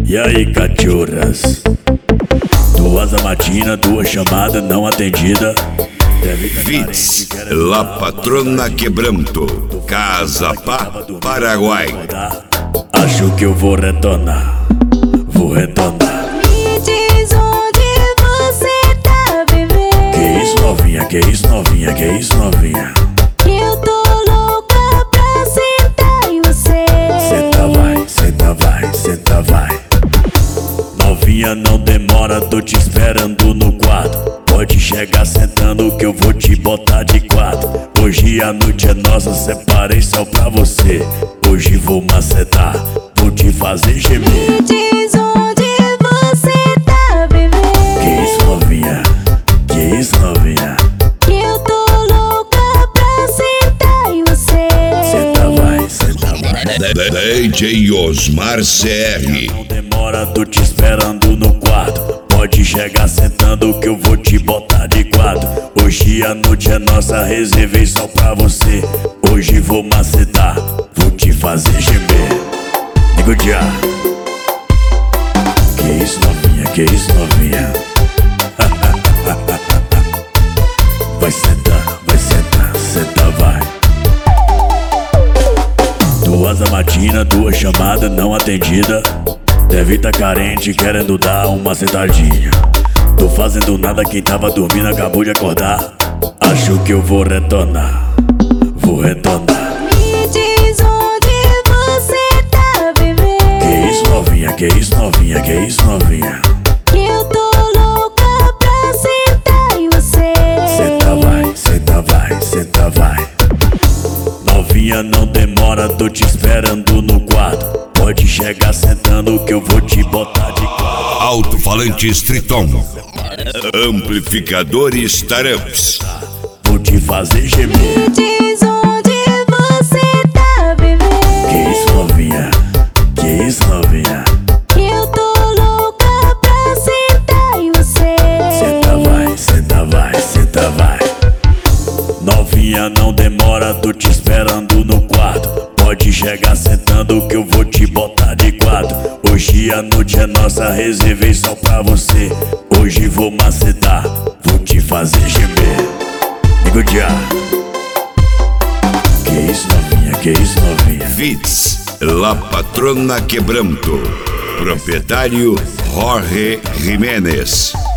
E aí, cachorras? 2 da matina, 2 chamadas não atendida. Vitz, La Patrona Quebranto, Casa Pá, Paraguai. Acho que eu vou retornar, vou retornar. Me diz onde você tá, bebê. Que isso, novinha, que isso, novinha, que isso, novinha. Que eu tô louca pra sentar em você. Senta vai, senta vai, senta vai. Novinha, não demora, tô te esperando no quarto. Pode chegar sentando que eu vou te botar de quatro. Hoje a noite é nossa, separei só pra você. Hoje vou macetar, vou te fazer gemer. Me diz onde você tá, bebê. Que isso, novinha? Que isso, novinha? Que eu tô louca pra sentar em você. Senta vai, senta vai. DJ Osmar CR. Não demora, tô te esperando no quarto. Pode chegar sentando que eu vou te botar de quatro. Hoje a noite é nossa, reservei só pra você. Hoje vou macetar, vou te fazer gemer. Digo já. Que isso, novinha, que isso, novinha. Vai sentar, senta vai. 2 da matina, 2 chamadas não atendida. Deve tá carente, querendo dar uma sentadinha. Tô fazendo nada, quem tava dormindo acabou de acordar. Acho que eu vou retornar, vou retornar. Me diz onde você tá, bebê. Que isso, novinha, que isso, novinha, que isso, novinha. Que eu tô louca pra sentar em você. Senta vai, senta vai, senta vai. Novinha, não demora, tô te esperando no quarto. Pode chegar sentando que eu vou te botar de quatro. Alto-falantes Triton. Amplificadores Taramps. Vou te fazer gemer. Me diz onde você tá, bebê. Que isso, novinha, que isso, novinha. Que eu tô louca pra sentar em você. Senta vai, senta vai, senta vai. Novinha, não demora, tô te esperando no quarto. Pode chegar sentando que eu vou te botar de quatro. Hoje a noite é nossa, reservei só pra você. Hoje vou macetar, vou te fazer gemer. Digo já. Que isso, novinha, que isso, novinha. Vitz, La Patrona Quebranto. Proprietário Jorge Jiménez.